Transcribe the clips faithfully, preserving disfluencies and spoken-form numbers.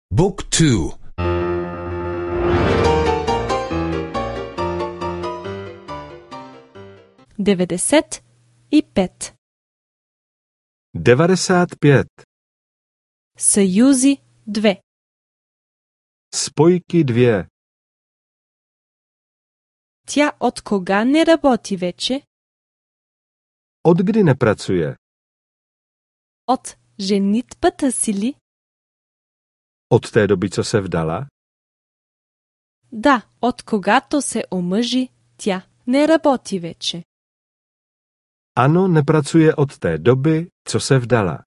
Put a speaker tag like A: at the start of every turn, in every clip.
A: Book two.
B: деветдесет и пет.
C: devadesát pět.
B: Съюзи две.
C: Spojky dvě.
B: Тя от кога не работи вече?
C: Od kdy nepracuje?
B: От женитбата си ли?
C: Od té doby, co se vdala?
B: Да, от когато се омъжи, тя не работи вече.
C: Ano, nepracuje od té doby, co se vdala.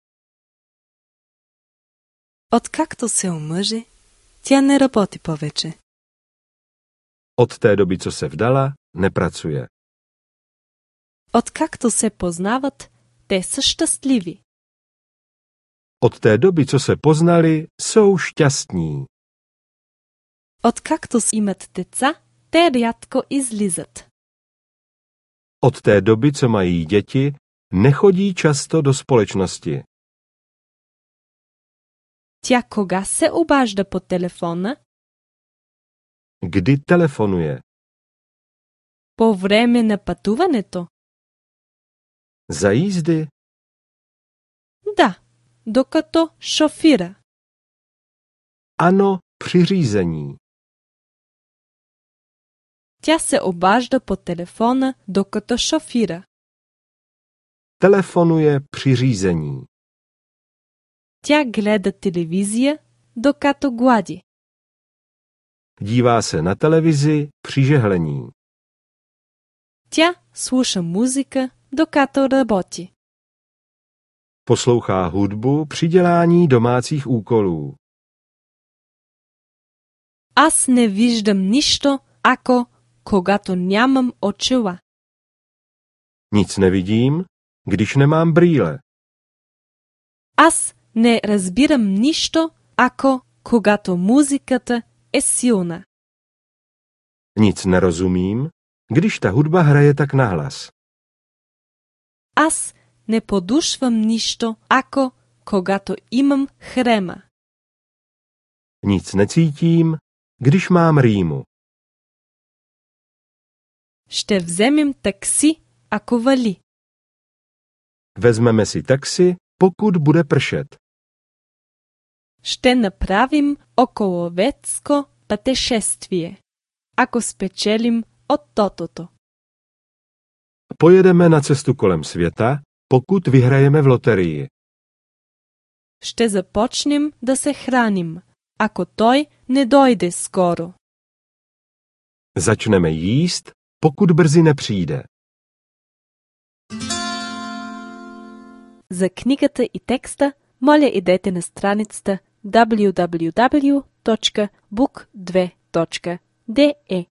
B: Откакто се омъжи, тя не работи повече.
C: Od té doby, co se vdala, nepracuje.
B: Откакто се познават, те са щастливи.
C: Od té doby, co se poznali, jsou šťastní.
B: Откакто имат деца, те рядко излизат.
C: Od té doby, co mají děti, nechodí často do společnosti.
B: Тя кога се обажда по телефона?
C: Kdy telefonuje?
B: По време на пътуването?
C: Za jízdy?
B: Да, докато шофира.
C: Ano, při řízení.
B: Тя се обажда по телефона, докато шофира.
C: Telefonuje při řízení.
B: Тя гледа телевизия, докато глади.
C: Dívá se na televizi při žehlení.
B: Тя слуша музика, докато работи.
C: Poslouchá hudbu při dělání domácích úkolů.
B: Аз не виждам нищо, ако когато нямам очила.
C: Nic nevidím, když nemám brýle.
B: Аз не разбирам нищо, ако когато музиката е силна.
C: Nic nerozumím, když ta hudba hraje tak nahlas.
B: Аз не подушвам нищо, ако когато имам хрема.
C: Nic necítím, když mám rýmu.
B: Ще вземем такси, ако вали.
C: Vezmeme si taxi, pokud bude pršet.
B: Ще направим околовецко пътешествие, ако спечелим от тотото.
C: Pojedeme na cestu kolem světa, pokud vyhrajeme v loterii.
B: Ще започнем да се храним, ако той не дойде скоро.
C: Začneme jíst, pokud brzy nepřijde.
B: За книгата и текста, моля идете на страницата дабъл ю дабъл ю дабъл ю точка бук две точка де е.